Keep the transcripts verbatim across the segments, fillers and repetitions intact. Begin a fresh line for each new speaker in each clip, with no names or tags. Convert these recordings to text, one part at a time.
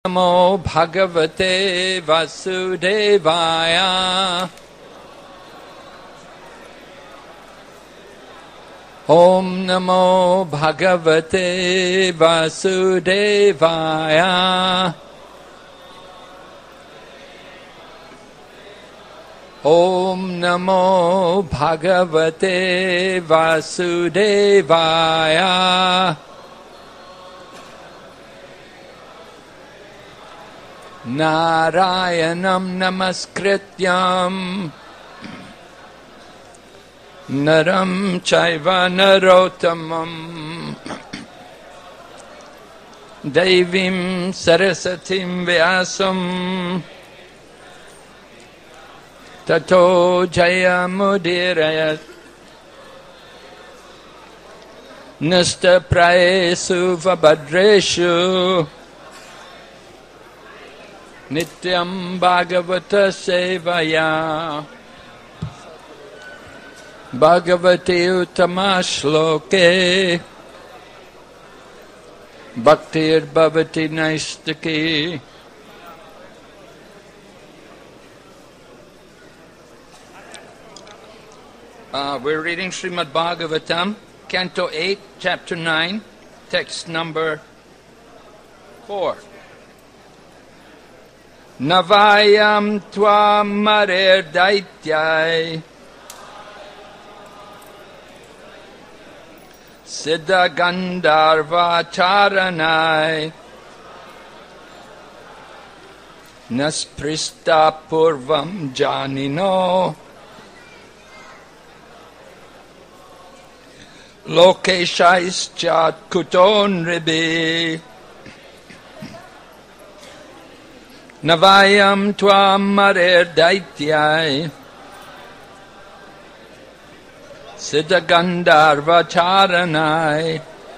Namo Bhagavate Vasudevaya. Om Namo Bhagavate Vasudevaya. Om Namo Bhagavate Vasudevaya. Narayanam namaskrityam naram chaiva narottamam devim sarasatim vyasam tato jayamudirayat nasta prayesu vabhadreshu Nityam Bhagavata Sevaya Bhagavati Uttama Shloke Bhaktir Bhavati Naistaki. Uh, we're reading Srimad Bhagavatam, Canto eight, Chapter nine, text number four. Navayam tvam marer daityai Siddha Gandharva charanai Nasprista purvam janino Lokeshaischa kuton ribi Navayam tvam marer daityai Siddha Gandharva charanai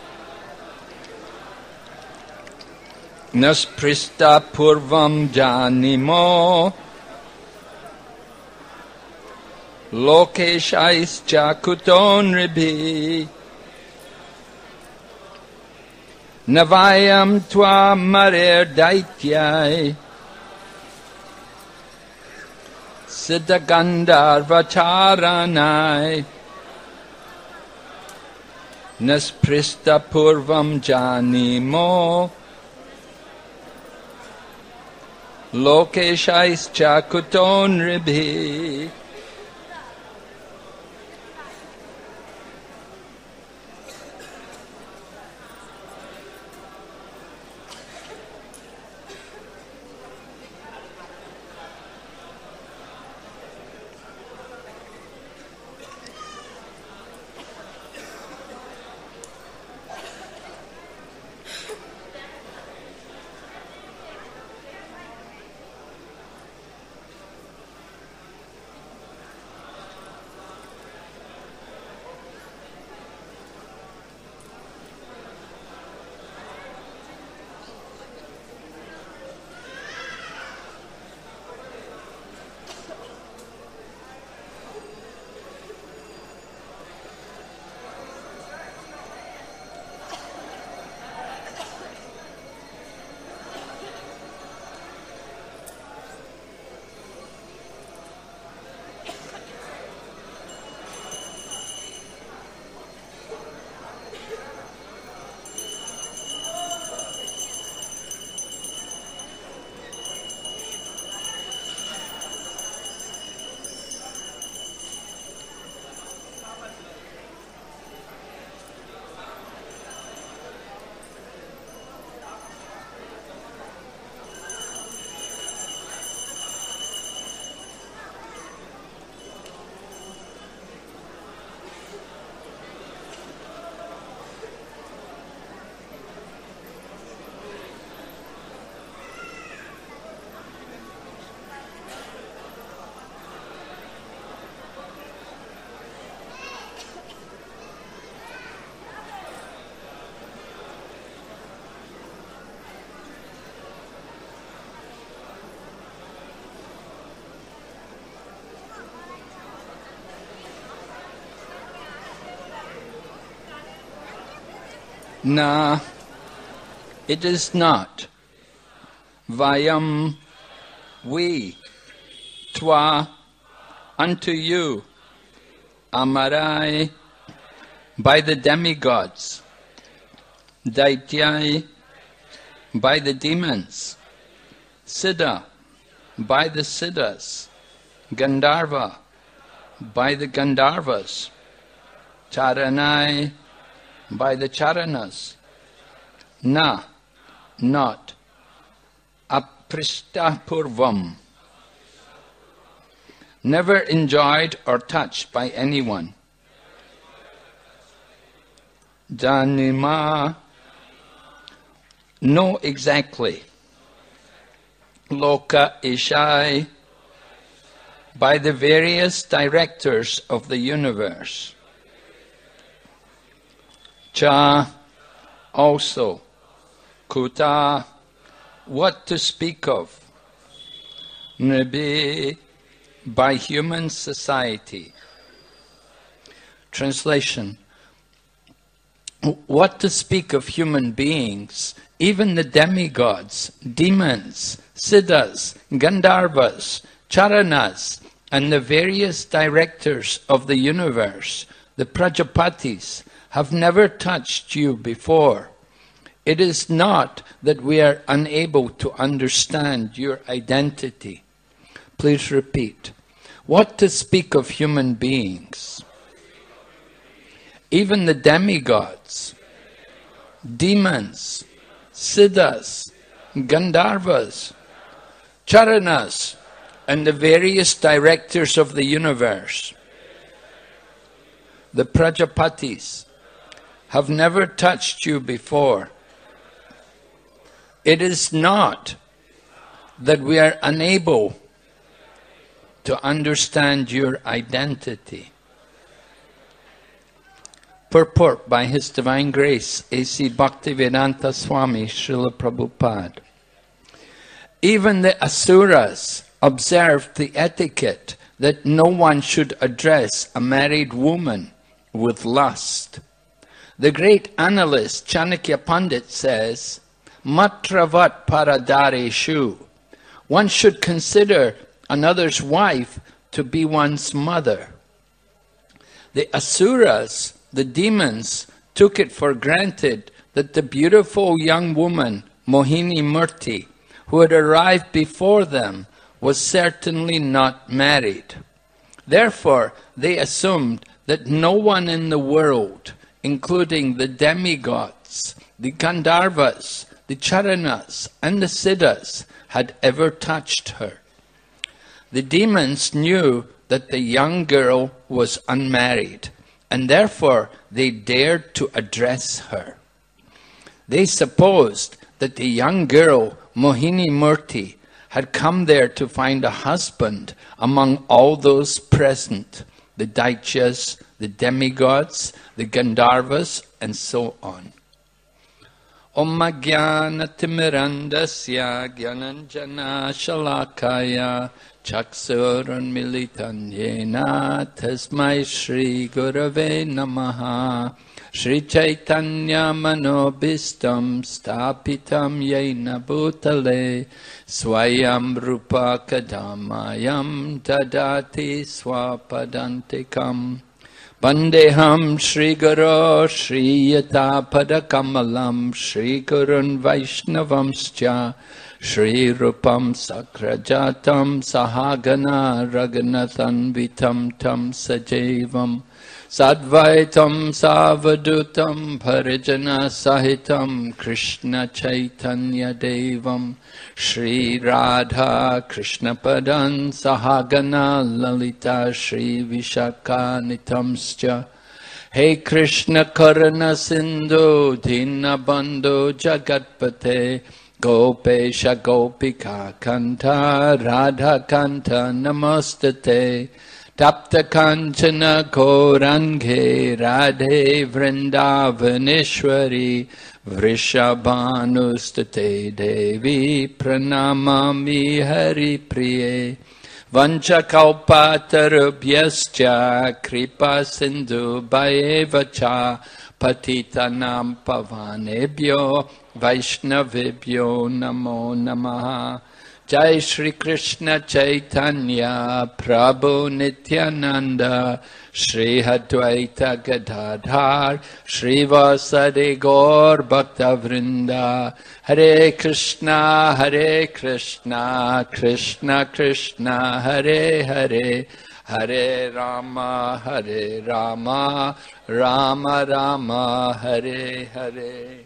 Nasprista purvam janimo Lokeshaischa kuton ribi Navayam tvam marer daityai Siddha Gandharva charanai Nasprista purvam janimo Lokeshaischa kuton ribhi. Nah, it is not. Vayam, we, twa, unto you, Amarai, by the demigods, Daityai, by the demons, Siddha, by the Siddhas, Gandharva, by the Gandharvas, Charanai, by the Charanas, Na, not, Aprishta Purvam, never enjoyed or touched by anyone. Janima, know exactly. Loka Ishai, by the various directors of the universe. Cha, also. Kuta, what to speak of. Nribi, by human society. Translation. What to speak of human beings, even the demigods, demons, siddhas, gandharvas, charanas, and the various directors of the universe, the prajapatis, have never touched you before. It is not that we are unable to understand your identity. Please repeat. What to speak of human beings? Even the demigods, demons, siddhas, gandharvas, charanas, and the various directors of the universe, the prajapatis, have never touched you before. It is not that we are unable to understand your identity. Purport by His Divine Grace, A C Bhaktivedanta Swami Srila Prabhupada. Even the Asuras observed the etiquette that no one should address a married woman with lust. The great analyst Chanakya Pandit says, Matravat paradareshu. One should consider another's wife to be one's mother. The Asuras, the demons, took it for granted that the beautiful young woman, Mohini Murti, who had arrived before them, was certainly not married. Therefore, they assumed that no one in the world, including the demigods, the Gandharvas, the Charanas, and the Siddhas, had ever touched her. The demons knew that the young girl was unmarried, and therefore they dared to address her. They supposed that the young girl, Mohini Murti, had come there to find a husband among all those present, the Daityas, the demigods, the Gandharvas, and so on. Om Jnana Timirandasya Jnananjana Shalakaya Chaksurun Militan Yena Tasmai Shri Gurave Namaha Shri Chaitanya Manobhistam Stapitam Yena Bhutale Swayam Rupa Kadamayam Dadati Swapadantikam Vandeham Shri Guru Shri Yata Padakamalam Shri Gurun Vaishnavamscha Shri Rupam Sakrajatam Sahagana Raghunathan Vitam Tam Sajevam Sadvaitam Savadutam Parijana Sahitam Krishna Chaitanya Devam Shri Radha Krishna Padan Sahagana Lalita Shri Vishaka Nitamscha Hey Krishna Karana Sindhu Dinabandhu Jagatpate Gopesha Gopika Kanta Radha Kanta Namastate Tapta Kanchana Korange Radhe Vrindavaneshwari Vrishabhanustate Devi Pranamami Hari Priye Vancha Kalpatarubhyascha Kripa Sindhu Bhayevacha Patitanam pavanebhyo Vaishnavibhyo namo namaha. Jai Shri Krishna Chaitanya Prabhu Nityananda Shri Advaita Gadadhar Shri Vasadi Gaur Bhakta Vrinda. Hare Krishna Hare Krishna Krishna Krishna Hare Hare Hare Rama Hare Rama Rama Rama Hare Hare.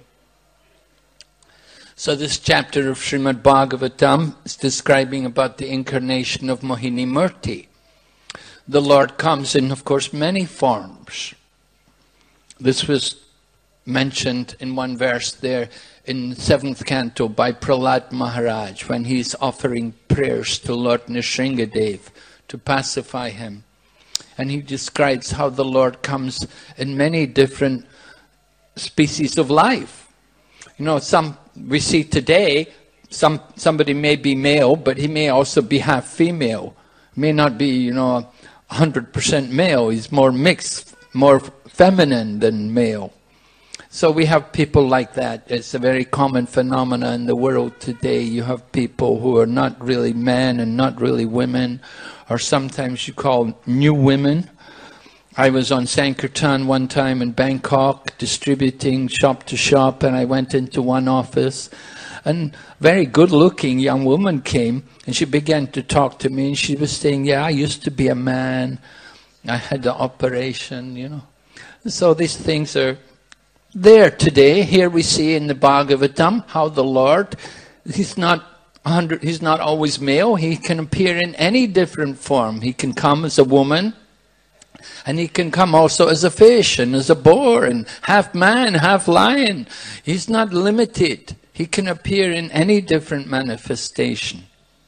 So this chapter of Srimad Bhagavatam is describing about the incarnation of Mohini Murti. The Lord comes in, of course, many forms. This was mentioned in one verse there in the seventh canto by Prahlad Maharaj when he's offering prayers to Lord Nrsingadev to pacify him. And he describes how the Lord comes in many different species of life. You know, some we see today, some somebody may be male, but he may also be half female. May not be, you know, one hundred percent male. He's more mixed, more feminine than male. So we have people like that. It's a very common phenomenon in the world today. You have people who are not really men and not really women, or sometimes you call new women. I was on Sankirtan one time in Bangkok, distributing shop to shop, and I went into one office, and a very good-looking young woman came, and she began to talk to me, and she was saying, yeah, I used to be a man, I had the operation, you know. So these things are there today. Here we see in the Bhagavatam how the Lord, He's not one hundred, He's not always male, He can appear in any different form. He can come as a woman, and He can come also as a fish and as a boar and half man, half lion. He's not limited. He can appear in any different manifestation.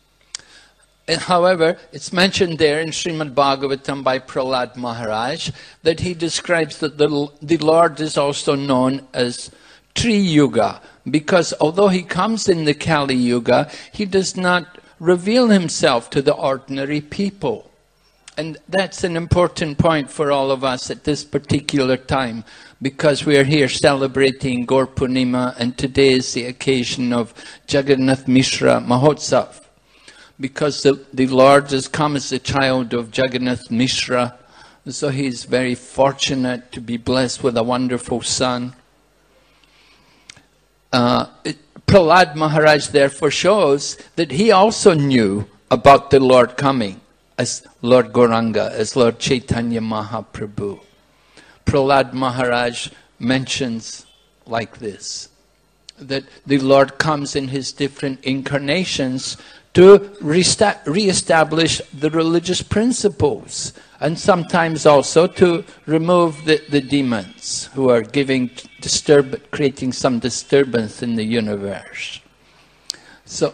However, it's mentioned there in Srimad Bhagavatam by Prahlad Maharaj that he describes that the, the Lord is also known as Tri-yuga, because although He comes in the Kali Yuga, He does not reveal Himself to the ordinary people. And that's an important point for all of us at this particular time, because we are here celebrating Gaur Purnima, and today is the occasion of Jagannath Mishra Mahotsav. Because the, the Lord has come as a child of Jagannath Mishra, so He's very fortunate to be blessed with a wonderful son. Uh, it, Prahlad Maharaj therefore shows that he also knew about the Lord coming as Lord Gauranga, as Lord Chaitanya Mahaprabhu. Prahlad Maharaj mentions like this, that the Lord comes in His different incarnations to re-establish the religious principles, and sometimes also to remove the, the demons who are giving disturb, creating some disturbance in the universe. So,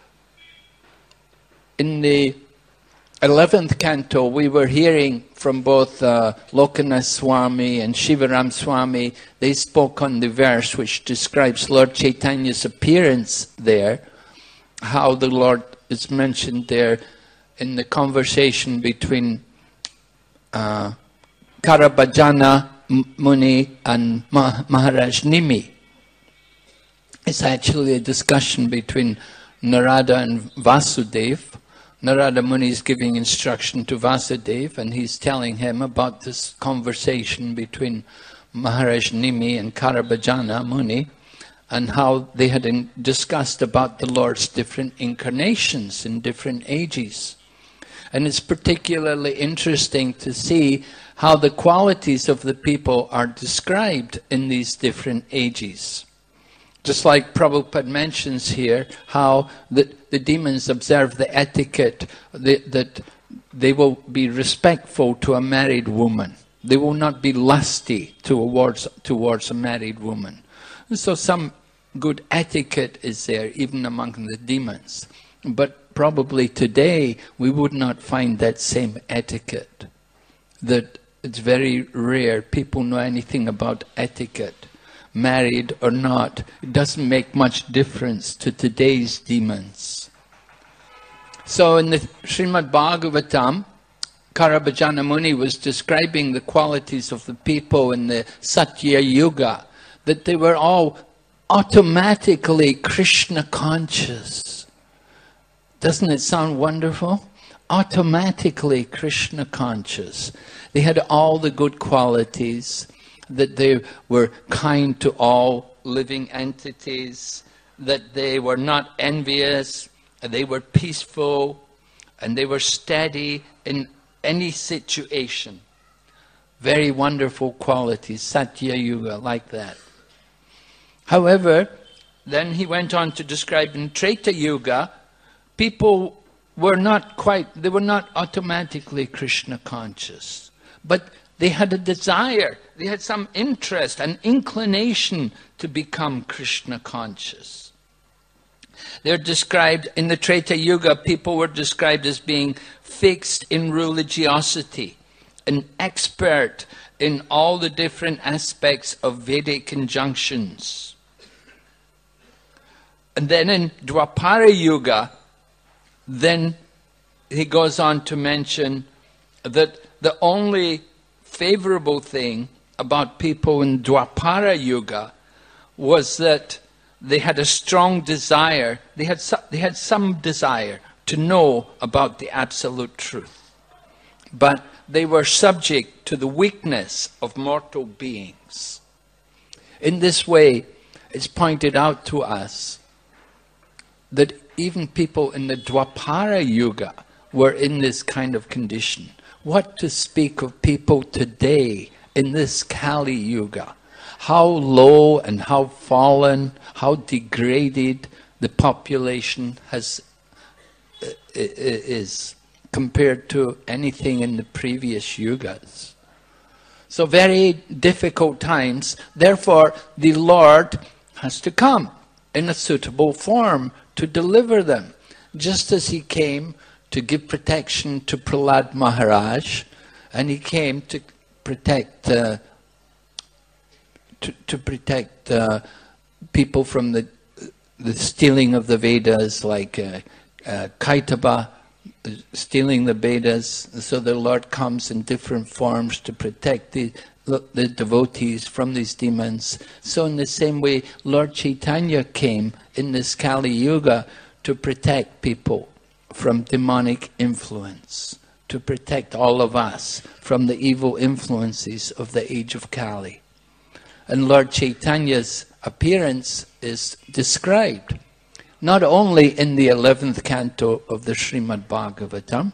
in the eleventh canto, we were hearing from both uh, Lokanath Swami and Shivaram Swami. They spoke on the verse which describes Lord Chaitanya's appearance there, how the Lord is mentioned there in the conversation between uh, Karabhajana Muni and Mah Maharaj Nimi. It's actually a discussion between Narada and Vasudeva. Narada Muni is giving instruction to Vasudeva, and he's telling him about this conversation between Maharaj Nimi and Karabhajana Muni, and how they had in, discussed about the Lord's different incarnations in different ages. And it's particularly interesting to see how the qualities of the people are described in these different ages. Just like Prabhupada mentions here, how the, the demons observe the etiquette, the, that they will be respectful to a married woman. They will not be lusty towards, towards a married woman. And so some good etiquette is there, even among the demons. But probably today, we would not find that same etiquette. That it's very rare people know anything about etiquette. Married or not, it doesn't make much difference to today's demons. So in the Srimad Bhagavatam, Karabhajana Muni was describing the qualities of the people in the Satya Yuga, that they were all automatically Krishna conscious. Doesn't it sound wonderful? Automatically Krishna conscious. They had all the good qualities, that they were kind to all living entities, that they were not envious, they were peaceful, and they were steady in any situation. Very wonderful qualities, Satya Yuga, like that. However, then he went on to describe in Treta Yuga, people were not quite, they were not automatically Krishna conscious, but they had a desire, they had some interest, an inclination to become Krishna conscious. They're described, in the Treta Yuga, people were described as being fixed in religiosity, an expert in all the different aspects of Vedic injunctions. And then in Dwapara Yuga, then he goes on to mention that the only favorable thing about people in Dwapara Yuga was that they had a strong desire, they had, some, they had some desire to know about the absolute truth. But they were subject to the weakness of mortal beings. In this way, it's pointed out to us that even people in the Dwapara Yuga were in this kind of condition. What to speak of people today in this Kali Yuga? How low and how fallen, how degraded the population has is compared to anything in the previous yugas. So very difficult times. Therefore, the Lord has to come in a suitable form to deliver them, just as he came to give protection to Prahlad Maharaj, and he came to protect uh, to, to protect uh, people from the the stealing of the Vedas, like uh, uh, Kaitaba stealing the Vedas. So the Lord comes in different forms to protect the the devotees from these demons. So in the same way, Lord Chaitanya came in this Kali Yuga to protect people from demonic influence, to protect all of us from the evil influences of the age of Kali. And Lord Chaitanya's appearance is described not only in the eleventh canto of the Srimad Bhagavatam,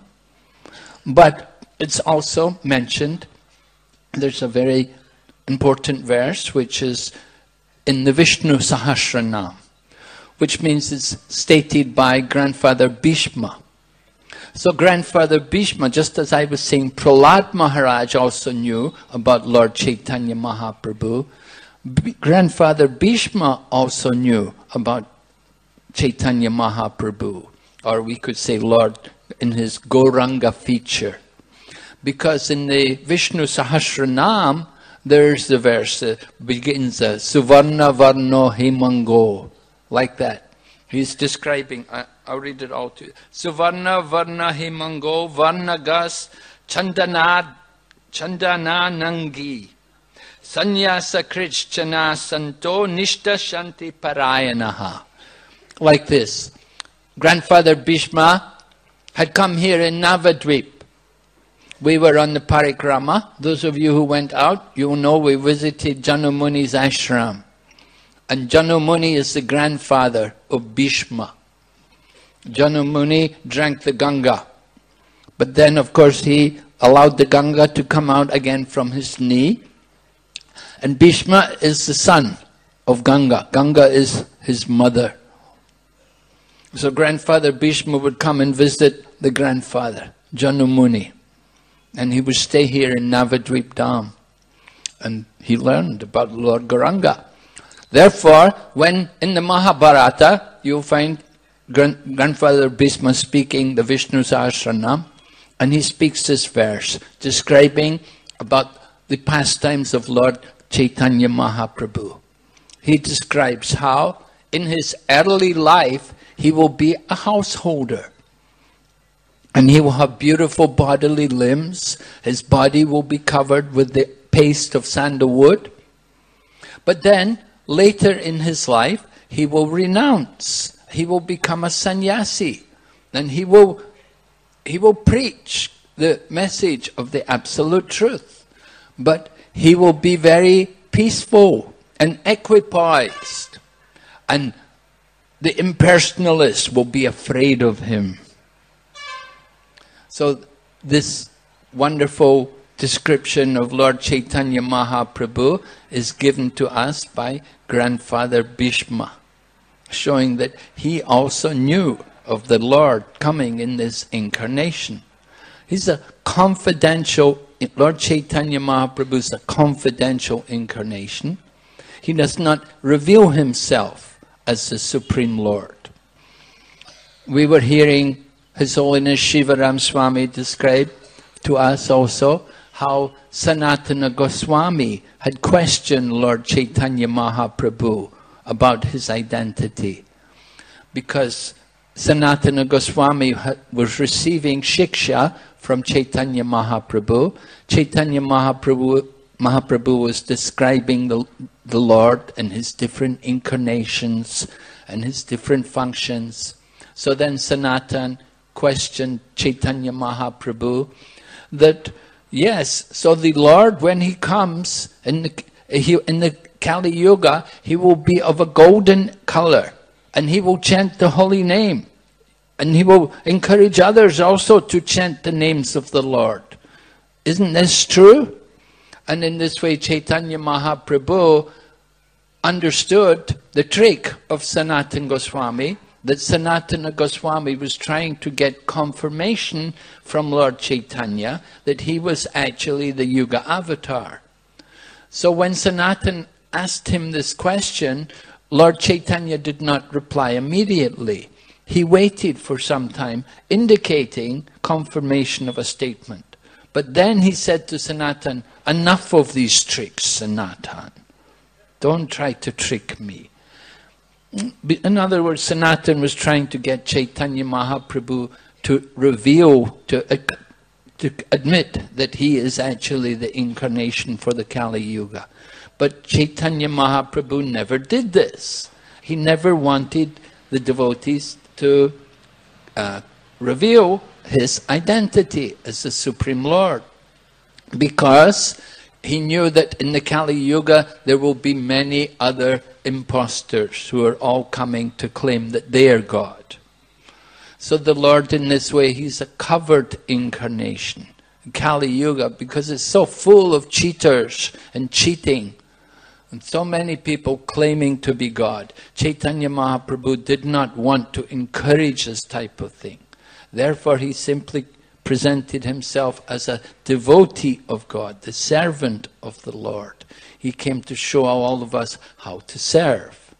but it's also mentioned. There's a very important verse which is in the Vishnu Sahasranam, which means it's stated by Grandfather Bhishma. So Grandfather Bhishma, just as I was saying, Prahlad Maharaj also knew about Lord Chaitanya Mahaprabhu. B Grandfather Bhishma also knew about Chaitanya Mahaprabhu, or we could say Lord in his Gauranga feature. Because in the Vishnu Sahasranam, there's the verse that begins, uh, Suvarna Varno Himango, like that. He's describing, I, I'll read it all to you. Suvarna Varna Himango Varnagas Chandana Chandana Nangi Sanyasa Krishchana Santo Nishta Shanti Parayanaha. Like this. Grandfather Bhishma had come here in Navadvip. We were on the parikrama. Those of you who went out, you know we visited Janumuni's ashram. And Janumuni is the grandfather of Bhishma. Janumuni drank the Ganga. But then, of course, he allowed the Ganga to come out again from his knee. And Bhishma is the son of Ganga. Ganga is his mother. So Grandfather Bhishma would come and visit the grandfather, Janumuni. And he would stay here in Navadvip Dham. And he learned about Lord Gauranga. Therefore, when in the Mahabharata, you'll find Grand Grandfather Bhishma speaking the Vishnu Sahasranam, and he speaks this verse, describing about the pastimes of Lord Chaitanya Mahaprabhu. He describes how, in his early life, he will be a householder. And he will have beautiful bodily limbs. His body will be covered with the paste of sandalwood. But then, later in his life, he will renounce. He will become a sannyasi. And he will, he will preach the message of the absolute truth. But he will be very peaceful and equipoised. And the impersonalists will be afraid of him. So this wonderful description of Lord Chaitanya Mahaprabhu is given to us by Grandfather Bhishma, showing that he also knew of the Lord coming in this incarnation. He's a confidential, Lord Chaitanya Mahaprabhu is a confidential incarnation. He does not reveal himself as the Supreme Lord. We were hearing His Holiness Shivaram Swami describe to us also how Sanatana Goswami had questioned Lord Chaitanya Mahaprabhu about his identity. Because Sanatana Goswami was receiving shiksha from Chaitanya Mahaprabhu. Chaitanya Mahaprabhu, Mahaprabhu was describing the, the Lord and his different incarnations and his different functions. So then Sanatan questioned Chaitanya Mahaprabhu that, yes, so the Lord, when he comes in the, he, in the Kali Yuga, he will be of a golden color and he will chant the holy name and he will encourage others also to chant the names of the Lord. Isn't this true? And in this way Chaitanya Mahaprabhu understood the trick of Sanatana Goswami, that Sanatana Goswami was trying to get confirmation from Lord Chaitanya that he was actually the Yuga avatar. So when Sanatana asked him this question, Lord Chaitanya did not reply immediately. He waited for some time, indicating confirmation of a statement. But then he said to Sanatana, enough of these tricks, Sanatana. Don't try to trick me. In other words, Sanatana was trying to get Chaitanya Mahaprabhu to reveal, to, uh, to admit that he is actually the incarnation for the Kali Yuga. But Chaitanya Mahaprabhu never did this. He never wanted the devotees to uh, reveal his identity as the Supreme Lord, because he knew that in the Kali Yuga there will be many other impostors who are all coming to claim that they are God. So the Lord in this way, he's a covered incarnation. Kali Yuga, because it's so full of cheaters and cheating, and so many people claiming to be God. Chaitanya Mahaprabhu did not want to encourage this type of thing. Therefore he simply presented himself as a devotee of God, the servant of the Lord. He came to show all of us how to serve.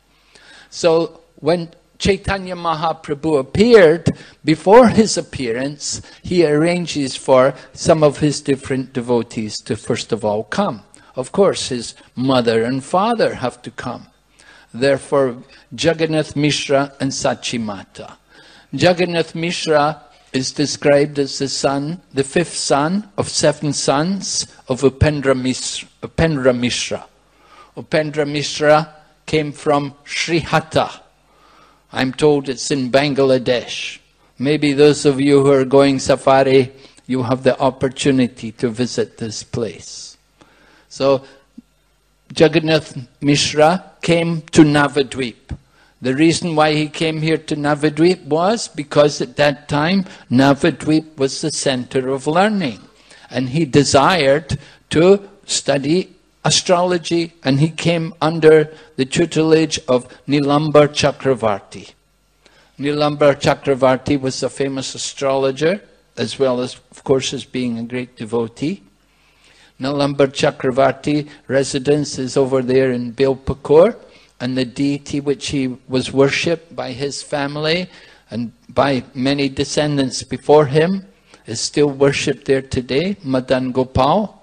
So when Chaitanya Mahaprabhu appeared, before his appearance, he arranges for some of his different devotees to first of all come. Of course, his mother and father have to come. Therefore, Jagannath Mishra and Sachimata. Jagannath Mishra is described as the son, the fifth son of seven sons of Upendra Mishra. Upendra Mishra, Upendra Mishra came from Srihata. I'm told it's in Bangladesh. Maybe those of you who are going safari, you have the opportunity to visit this place. So, Jagannath Mishra came to Navadvip. The reason why he came here to Navadvip was because at that time Navadvip was the center of learning, and he desired to study astrology, and he came under the tutelage of Nilambar Chakravarti. Nilambar Chakravarti was a famous astrologer, as well as, of course, as being a great devotee. Nilambar Chakravarti residence is over there in Bilpakur, and the deity which he was worshipped by his family and by many descendants before him is still worshipped there today, Madan Gopal,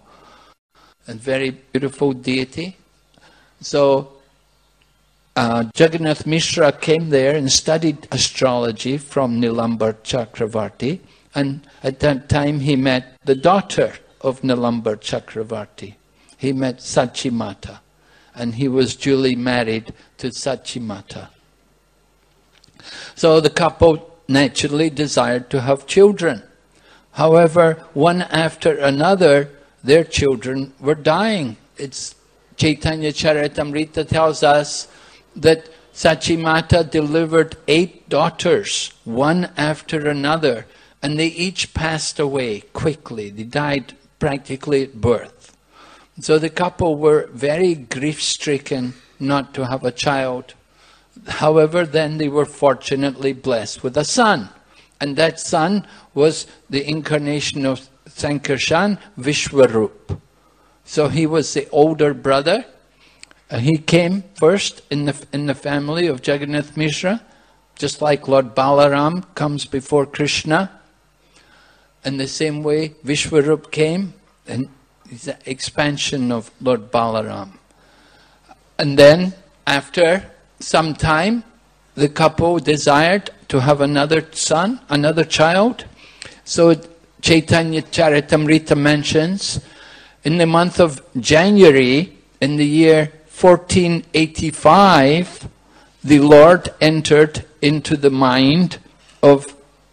a very beautiful deity. So uh, Jagannath Mishra came there and studied astrology from Nilambar Chakravarti, And at that time he met the daughter of Nilambar Chakravarti. He met Sachimata, and he was duly married to Sachimata. So the couple naturally desired to have children. However, one after another, their children were dying. It's Chaitanya Charitamrita tells us that Sachimata delivered eight daughters, one after another, and they each passed away quickly. They died practically at birth. So the couple were very grief-stricken not to have a child. However, then they were fortunately blessed with a son. And that son was the incarnation of Sankarshan, Vishwarup. So he was the older brother. Uh, he came first in the, in the family of Jagannath Mishra, just like Lord Balaram comes before Krishna. In the same way, Vishwarup came, and it's the expansion of Lord Balaram. And then, after some time, the couple desired to have another son, another child. So Chaitanya Charitamrita mentions, in the month of January, in the year fourteen eighty-five, the Lord entered into the mind of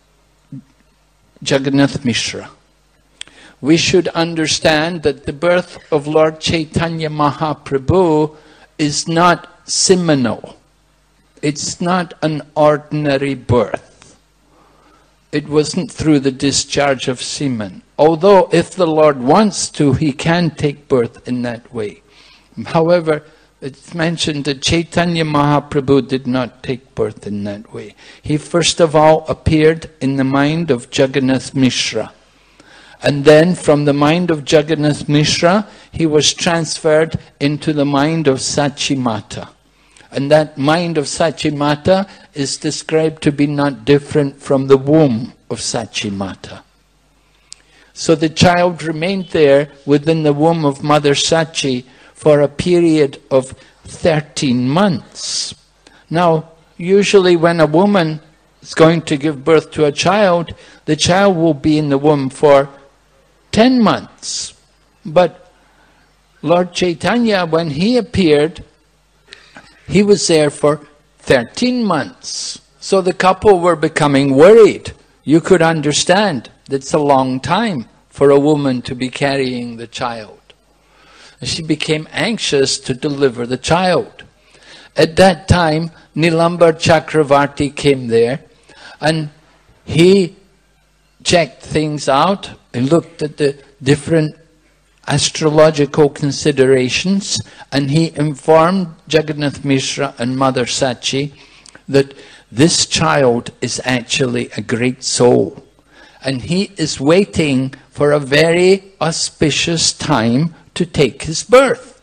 Jagannath Mishra. We should understand that the birth of Lord Chaitanya Mahaprabhu is not seminal. It's not an ordinary birth. It wasn't through the discharge of semen. Although if the Lord wants to, he can take birth in that way. However, it's mentioned that Chaitanya Mahaprabhu did not take birth in that way. He first of all appeared in the mind of Jagannath Mishra. And then from the mind of Jagannath Mishra, he was transferred into the mind of Sachimata. And that mind of Sachimata is described to be not different from the womb of Sachimata. So the child remained there within the womb of Mother Sachi for a period of thirteen months. Now, usually when a woman is going to give birth to a child, the child will be in the womb for ten months. But Lord Chaitanya, when he appeared, he was there for thirteen months. So the couple were becoming worried. You could understand that's a long time for a woman to be carrying the child. She became anxious to deliver the child. At that time, Nilambar Chakravarti came there, and he checked things out. He looked at the different astrological considerations, and he informed Jagannath Mishra and Mother Sachi that this child is actually a great soul, and he is waiting for a very auspicious time to take his birth.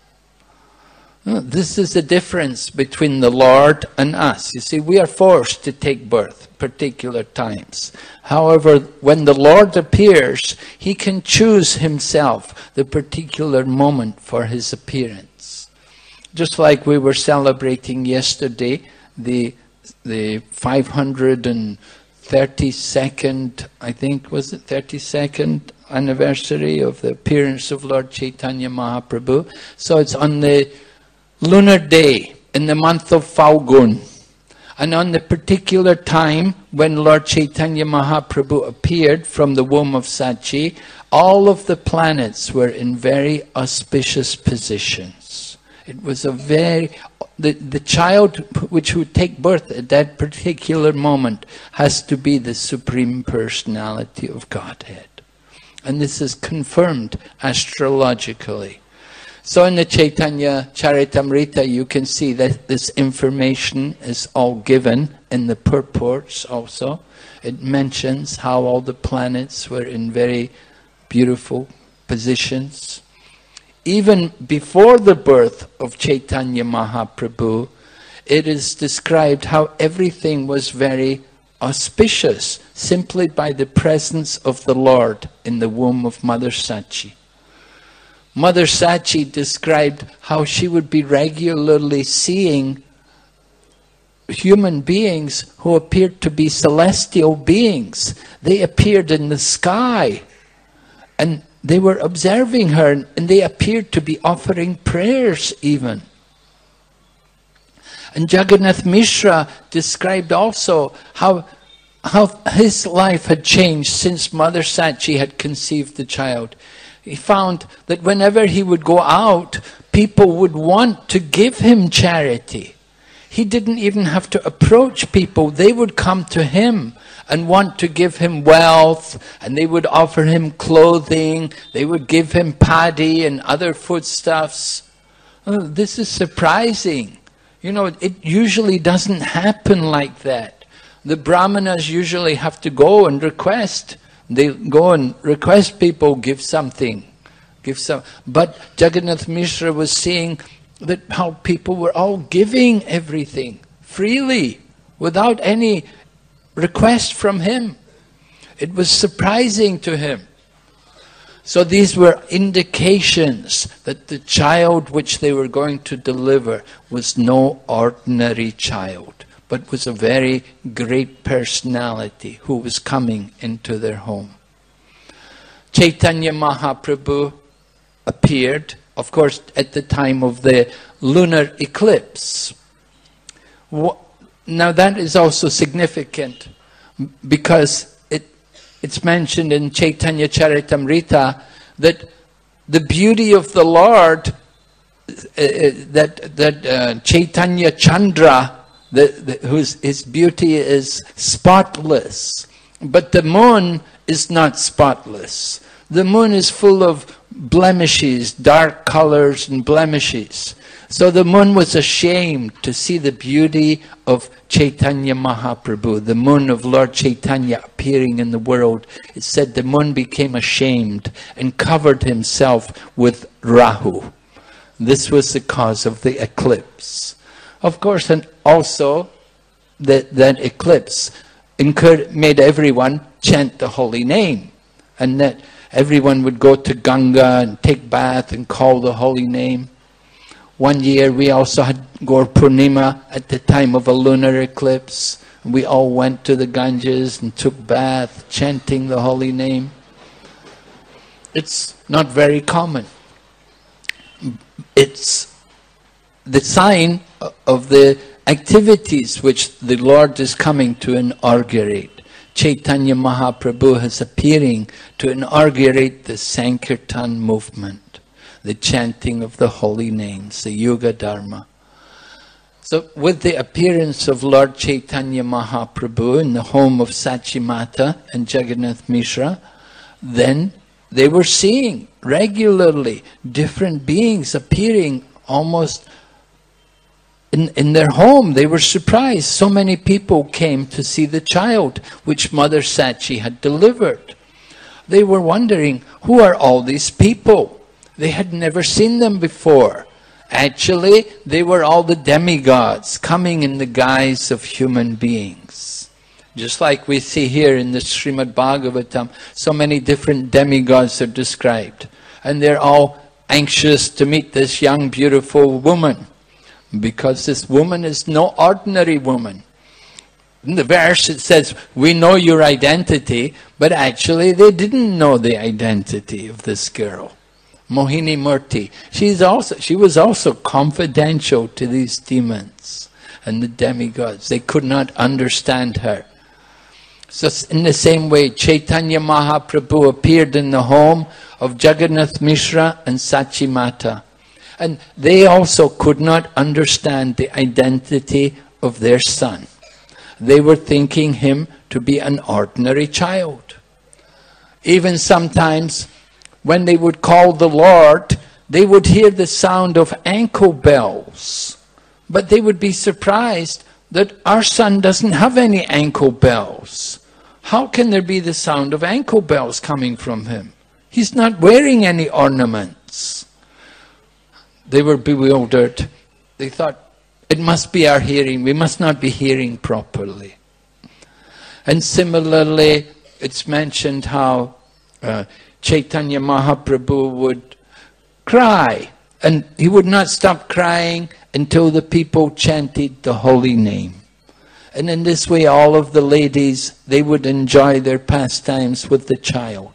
This is the difference between the Lord and us. You see, we are forced to take birth particular times. However, when the Lord appears, he can choose himself the particular moment for his appearance. Just like we were celebrating yesterday, the the five hundred thirty-second, I think, was it thirty-second anniversary of the appearance of Lord Chaitanya Mahaprabhu. So it's on the lunar day in the month of Falgun. And on the particular time when Lord Chaitanya Mahaprabhu appeared from the womb of Sachi, all of the planets were in very auspicious positions. It was a very... The, the child which would take birth at that particular moment has to be the Supreme Personality of Godhead. And this is confirmed astrologically. So in the Chaitanya Charitamrita, you can see that this information is all given in the purports also. It mentions how all the planets were in very beautiful positions. Even before the birth of Chaitanya Mahaprabhu, it is described how everything was very auspicious simply by the presence of the Lord in the womb of Mother Sachi. Mother Sachi described how she would be regularly seeing human beings who appeared to be celestial beings. They appeared in the sky, and they were observing her, and they appeared to be offering prayers even. And Jagannath Mishra described also how, how his life had changed since Mother Sachi had conceived the child. He found that whenever he would go out, people would want to give him charity. He didn't even have to approach people. They would come to him and want to give him wealth, and they would offer him clothing, they would give him paddy and other foodstuffs. Oh, this is surprising. You know, it usually doesn't happen like that. The brahmanas usually have to go and request. They go and request people give something, give some. But Jagannath Mishra was seeing that how people were all giving everything freely, without any request from him. It was surprising to him. So these were indications that the child which they were going to deliver was no ordinary child, but was a very great personality who was coming into their home. Chaitanya Mahaprabhu appeared, of course, at the time of the lunar eclipse. Now that is also significant, because it, it's mentioned in Chaitanya Charitamrita that the beauty of the Lord, uh, that, that uh, Chaitanya Chandra, the, the, whose his beauty is spotless, but the moon is not spotless. The moon is full of blemishes, dark colors and blemishes. So the moon was ashamed to see the beauty of Chaitanya Mahaprabhu, the moon of Lord Chaitanya appearing in the world. It said the moon became ashamed and covered himself with Rahu. This was the cause of the eclipse. Of course, and also that, that eclipse incurred, made everyone chant the holy name, and that everyone would go to Ganga and take bath and call the holy name. One year we also had Gaur Purnima at the time of a lunar eclipse. We all went to the Ganges and took bath, chanting the holy name. It's not very common. It's the sign of the activities which the Lord is coming to inaugurate. Chaitanya Mahaprabhu is appearing to inaugurate the Sankirtan movement, the chanting of the holy names, the Yuga Dharma. So with the appearance of Lord Chaitanya Mahaprabhu in the home of Sachimata and Jagannath Mishra, then they were seeing regularly different beings appearing almost In, in their home. They were surprised. So many people came to see the child which Mother Sachi had delivered. They were wondering, who are all these people? They had never seen them before. Actually, they were all the demigods coming in the guise of human beings. Just like we see here in the Srimad Bhagavatam, so many different demigods are described. And they're all anxious to meet this young, beautiful woman, because this woman is no ordinary woman. In the verse it says, we know your identity, but actually they didn't know the identity of this girl, Mohini Murti. She's also, she was also confidential to these demons and the demigods. They could not understand her. So in the same way, Chaitanya Mahaprabhu appeared in the home of Jagannath Mishra and Sachimata. And they also could not understand the identity of their son. They were thinking him to be an ordinary child. Even sometimes when they would call the Lord, they would hear the sound of ankle bells. But they would be surprised that our son doesn't have any ankle bells. How can there be the sound of ankle bells coming from him? He's not wearing any ornaments. They were bewildered. They thought, it must be our hearing. We must not be hearing properly. And similarly, it's mentioned how uh, Chaitanya Mahaprabhu would cry. And he would not stop crying until the people chanted the holy name. And in this way, all of the ladies, they would enjoy their pastimes with the child.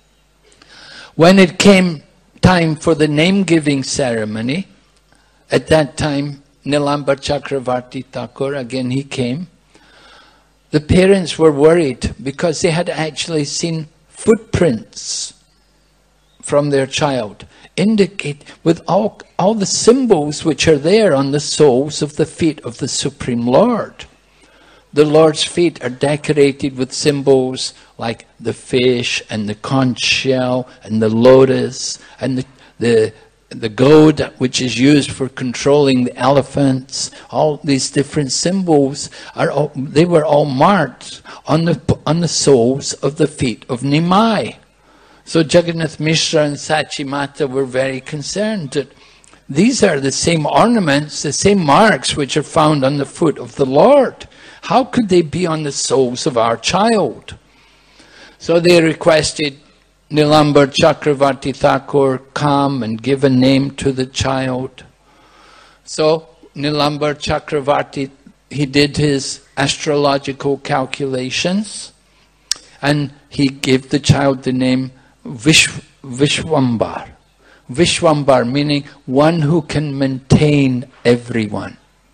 When it came time for the name-giving ceremony, at that time, Nilambar Chakravarti Thakur, again he came, the parents were worried because they had actually seen footprints from their child, indicate with all, all the symbols which are there on the soles of the feet of the Supreme Lord. The Lord's feet are decorated with symbols like the fish and the conch shell and the lotus and the, the, the goad which is used for controlling the elephants. All these different symbols, are all, they were all marked on the, on the soles of the feet of Nimai. So Jagannath Mishra and Sachi Mata were very concerned that these are the same ornaments, the same marks which are found on the foot of the Lord. How could they be on the soles of our child? So they requested Nilambar Chakravarti Thakur come and give a name to the child. So Nilambar Chakravarti, he did his astrological calculations and he gave the child the name Vish, Vishwambar. Vishwambar meaning one who can maintain everyone.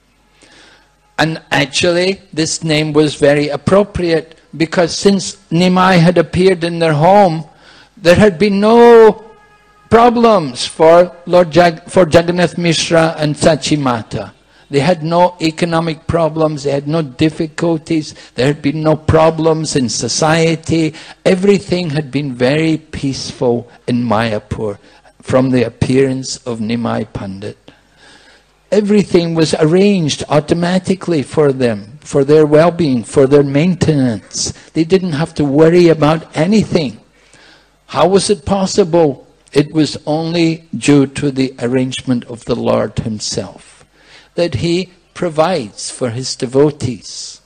And actually, this name was very appropriate because since Nimai had appeared in their home, there had been no problems for Lord Jag for Jagannath Mishra and Sachi Mata. They had no economic problems, they had no difficulties, there had been no problems in society. Everything had been very peaceful in Mayapur from the appearance of Nimai Pandit. Everything was arranged automatically for them, for their well-being, for their maintenance. They didn't have to worry about anything. How was it possible? It was only due to the arrangement of the Lord himself, that he provides for his devotees.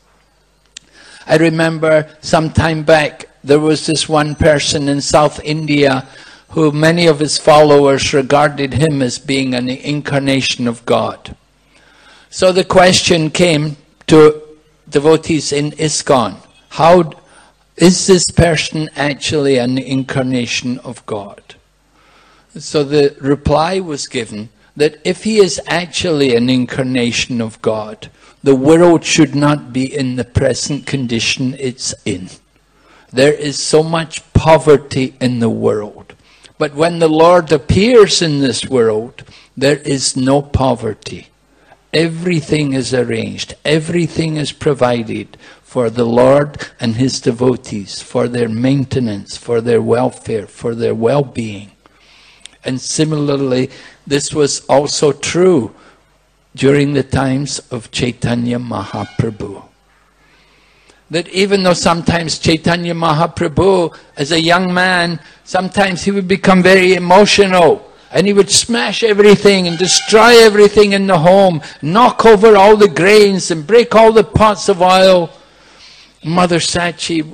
I remember some time back, there was this one person in South India who many of his followers regarded him as being an incarnation of God. So the question came to devotees in ISKCON, how is this person actually an incarnation of God? So the reply was given that if he is actually an incarnation of God, the world should not be in the present condition it's in. There is so much poverty in the world. But when the Lord appears in this world, there is no poverty. Everything is arranged. Everything is provided for the Lord and his devotees, for their maintenance, for their welfare, for their well-being. And similarly, this was also true during the times of Chaitanya Mahaprabhu. That even though sometimes Chaitanya Mahaprabhu, as a young man, sometimes he would become very emotional and he would smash everything and destroy everything in the home, knock over all the grains and break all the pots of oil. Mother Sachi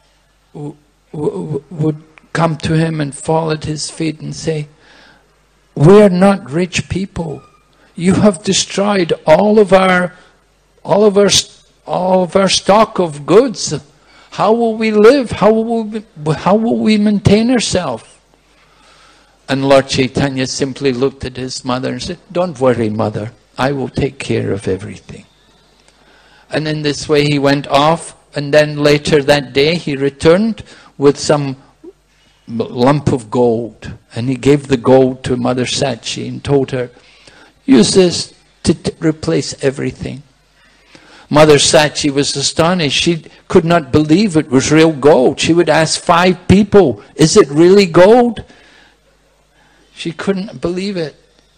would come to him and fall at his feet and say, "We are not rich people. You have destroyed all of our, all of our all of our stock of goods. How will we live? How will we, how will we maintain ourselves?" And Lord Chaitanya simply looked at his mother and said, "Don't worry, mother. I will take care of everything." And in this way he went off, and then later that day he returned with some lump of gold. And he gave the gold to Mother Sachi and told her, "Use this to t replace everything." Mother Sachi was astonished. She could not believe it was real gold. She would ask five people, "Is it really gold?" She couldn't believe it.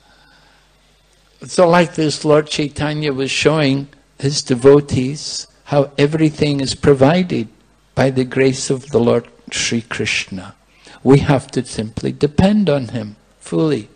So like this, Lord Chaitanya was showing his devotees how everything is provided by the grace of the Lord Sri Krishna. We have to simply depend on him fully.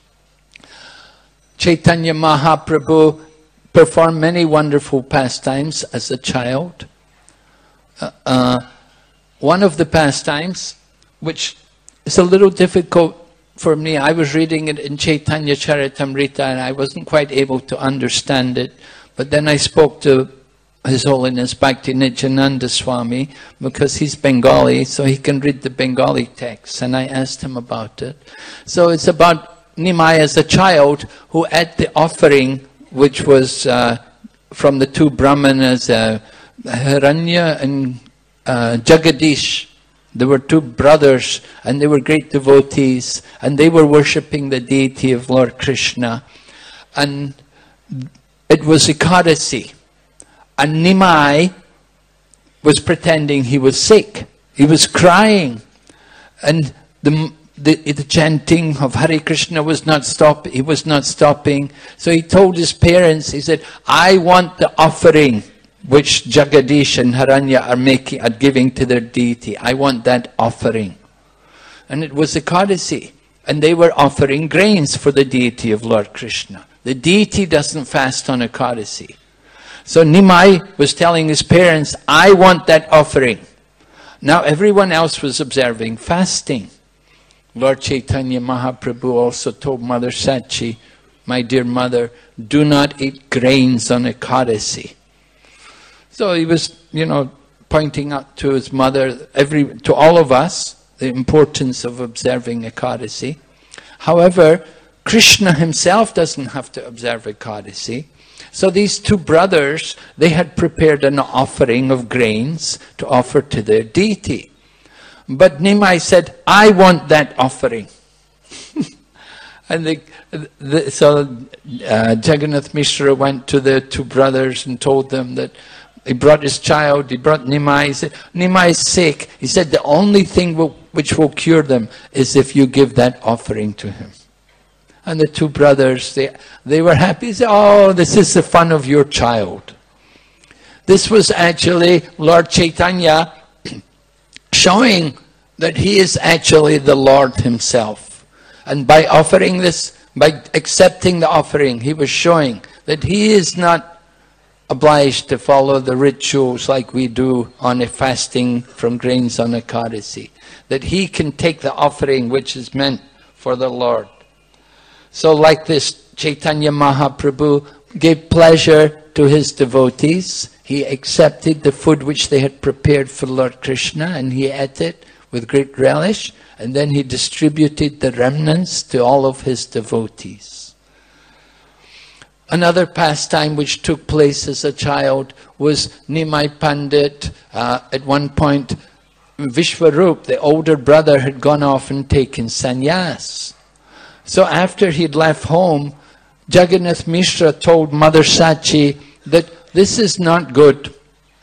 Chaitanya Mahaprabhu performed many wonderful pastimes as a child. Uh, uh, one of the pastimes, which is a little difficult for me, I was reading it in Chaitanya Charitamrita and I wasn't quite able to understand it. But then I spoke to His Holiness Bhakti Nityananda Swami, because he's Bengali, so he can read the Bengali text, and I asked him about it. So it's about Nimai as a child who ate the offering, which was uh, from the two Brahmanas, uh, Hiranya and uh, Jagadish. There were two brothers, and they were great devotees, and they were worshipping the deity of Lord Krishna. And it was Ekadasi. And Nimai was pretending he was sick. He was crying. And the, the, the chanting of Hare Krishna was not stop. He was not stopping. So he told his parents, he said, I want the offering which Jagadish and Hiranya are making, are giving to their deity. I want that offering. And it was Ekadasi. And they were offering grains for the deity of Lord Krishna. The deity doesn't fast on Ekadasi. So Nimai was telling his parents, I want that offering. Now everyone else was observing fasting. Lord Chaitanya Mahaprabhu also told Mother Sachi, my dear mother, do not eat grains on Ekadasi. So he was, you know, pointing out to his mother, every, to all of us, the importance of observing Ekadasi. However, Krishna himself doesn't have to observe Ekadasi. So these two brothers, they had prepared an offering of grains to offer to their deity. But Nimai said, I want that offering. And the, the, so uh, Jagannath Mishra went to the two brothers and told them that he brought his child, he brought Nimai. He said, Nimai is sick. He said, the only thing will, which will cure them is if you give that offering to him. And the two brothers, they, they were happy. They said, oh, this is the fun of your child. This was actually Lord Chaitanya showing that he is actually the Lord himself. And by offering this, by accepting the offering, he was showing that he is not obliged to follow the rituals like we do on a fasting from grains on Ekadasi. That he can take the offering which is meant for the Lord. So like this, Chaitanya Mahaprabhu gave pleasure to his devotees. He accepted the food which they had prepared for Lord Krishna and he ate it with great relish. And then he distributed the remnants to all of his devotees. Another pastime which took place as a child was Nimai Pandit. Uh, at one point, Vishwarup, the older brother, had gone off and taken sannyas. So after he'd left home, Jagannath Mishra told Mother Sachi that this is not good.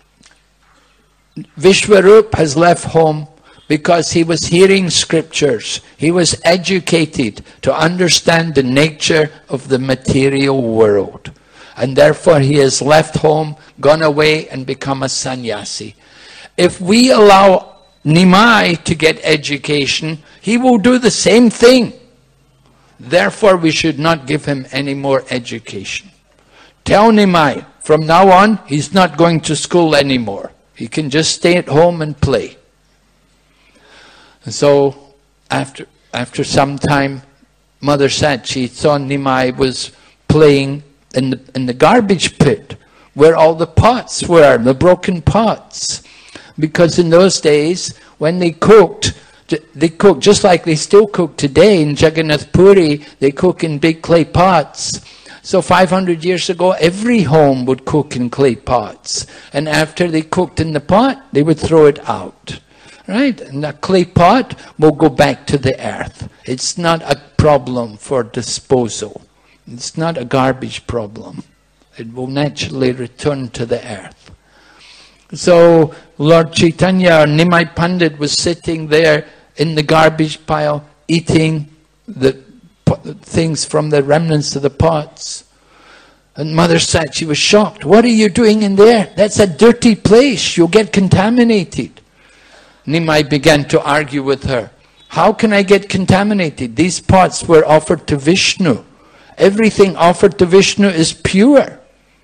Vishwarup has left home because he was hearing scriptures. He was educated to understand the nature of the material world. And therefore he has left home, gone away and become a sannyasi. If we allow Nimai to get education, he will do the same thing. Therefore, we should not give him any more education. Tell Nimai, from now on, he's not going to school anymore. He can just stay at home and play. And so, after, after some time, Mother Sachi saw Nimai was playing in the, in the garbage pit, where all the pots were, the broken pots. Because in those days, when they cooked, they cook just like they still cook today in Jagannath Puri. They cook in big clay pots. So five hundred years ago, every home would cook in clay pots. And after they cooked in the pot, they would throw it out. Right? And that clay pot will go back to the earth. It's not a problem for disposal. It's not a garbage problem. It will naturally return to the earth. So Lord Chaitanya or Nimai Pandit was sitting there in the garbage pile, eating the things from the remnants of the pots. And Mother Sachi was shocked. What are you doing in there? That's a dirty place. You'll get contaminated. Nimai began to argue with her. How can I get contaminated? These pots were offered to Vishnu. Everything offered to Vishnu is pure.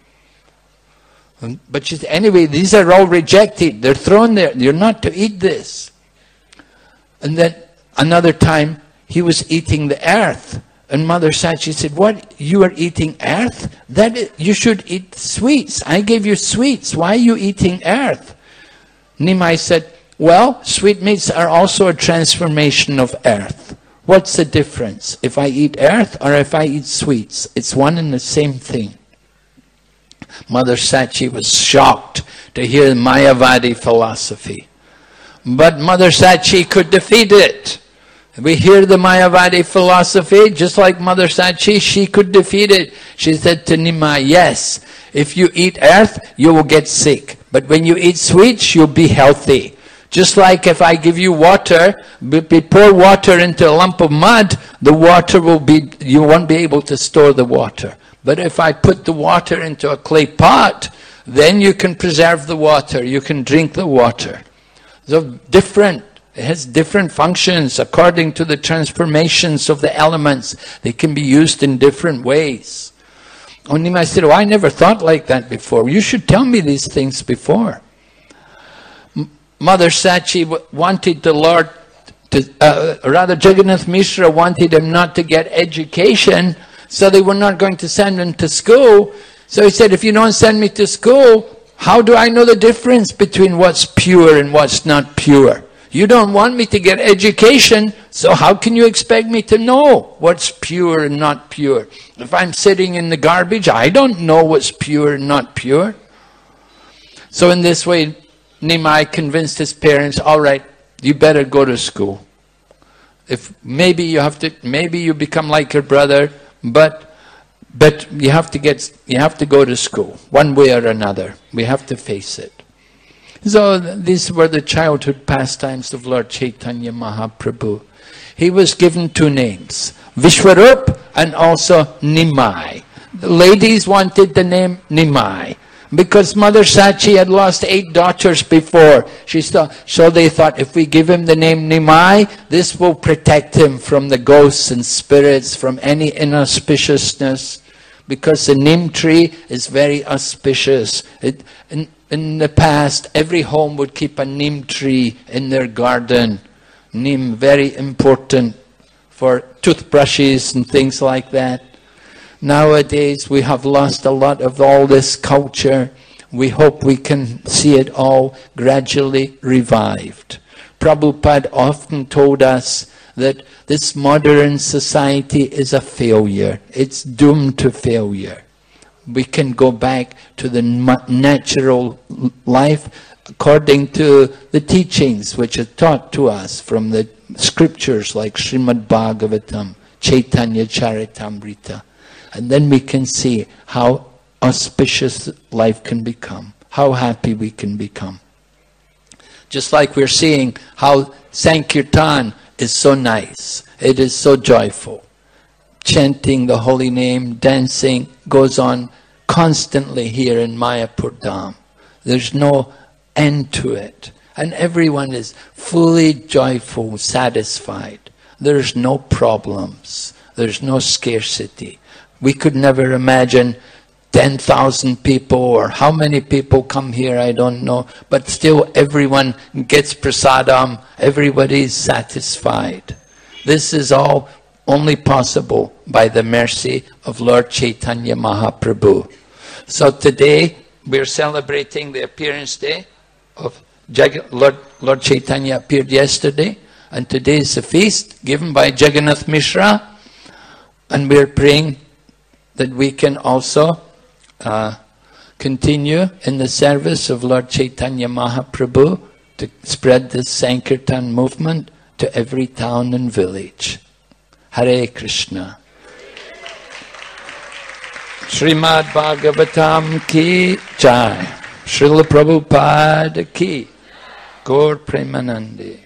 But she said, anyway, these are all rejected. They're thrown there. You're not to eat this. And then another time, he was eating the earth. And Mother Sachi said, what, you are eating earth? That is, you should eat sweets. I gave you sweets. Why are you eating earth? Nimai said, well, sweetmeats are also a transformation of earth. What's the difference if I eat earth or if I eat sweets? It's one and the same thing. Mother Sachi was shocked to hear Mayavadi philosophy. But Mother Sachi could defeat it. We hear the Mayavadi philosophy, just like Mother Sachi, she could defeat it. She said to Nimai, yes, if you eat earth, you will get sick. But when you eat sweets, you'll be healthy. Just like if I give you water, but we pour water into a lump of mud, the water will be, you won't be able to store the water. But if I put the water into a clay pot, then you can preserve the water, you can drink the water. So different, it has different functions according to the transformations of the elements. They can be used in different ways. Nimai said, oh, I never thought like that before. You should tell me these things before. Mother Sachi wanted the Lord, to, uh, rather Jagannath Mishra wanted him not to get education, so they were not going to send him to school. So he said, if you don't send me to school, how do I know the difference between what's pure and what's not pure? You don't want me to get education, so how can you expect me to know what's pure and not pure? If I'm sitting in the garbage, I don't know what's pure and not pure. So in this way, Nimai convinced his parents, all right, you better go to school. If maybe you have to, maybe you become like your brother, but but you have to get, you have to go to school, one way or another. We have to face it. So these were the childhood pastimes of Lord Chaitanya Mahaprabhu. He was given two names, Vishwarup and also Nimai. The ladies wanted the name Nimai, because Mother Sachi had lost eight daughters before. She thought, so they thought, if we give him the name Nimai, this will protect him from the ghosts and spirits, from any inauspiciousness, because the neem tree is very auspicious. It, in, in the past, every home would keep a neem tree in their garden. Neem, very important for toothbrushes and things like that. Nowadays, we have lost a lot of all this culture. We hope we can see it all gradually revived. Prabhupada often told us that this modern society is a failure. It's doomed to failure. We can go back to the natural life according to the teachings which are taught to us from the scriptures like Srimad Bhagavatam, Chaitanya Charitamrita. And then we can see how auspicious life can become, how happy we can become. Just like we're seeing how Sankirtan is so nice, it is so joyful. Chanting the holy name, dancing goes on constantly here in Mayapur Dham. There's no end to it. And everyone is fully joyful, satisfied. There's no problems. There's no scarcity. We could never imagine ten thousand people, or how many people come here, I don't know. But still everyone gets prasadam, everybody is satisfied. This is all only possible by the mercy of Lord Chaitanya Mahaprabhu. So today we're celebrating the appearance day of Jag Lord, Lord Chaitanya appeared yesterday, and today is a feast given by Jagannath Mishra, and we're praying that we can also uh, continue in the service of Lord Chaitanya Mahaprabhu to spread this Sankirtan movement to every town and village. Hare Krishna. Srimad Bhagavatam ki jai. Srila Prabhupada ki. Gaur Premanandi.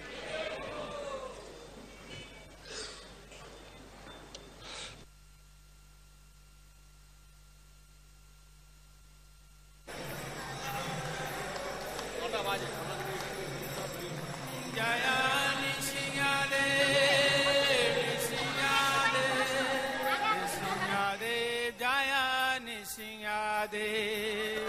Jaya Nishingadev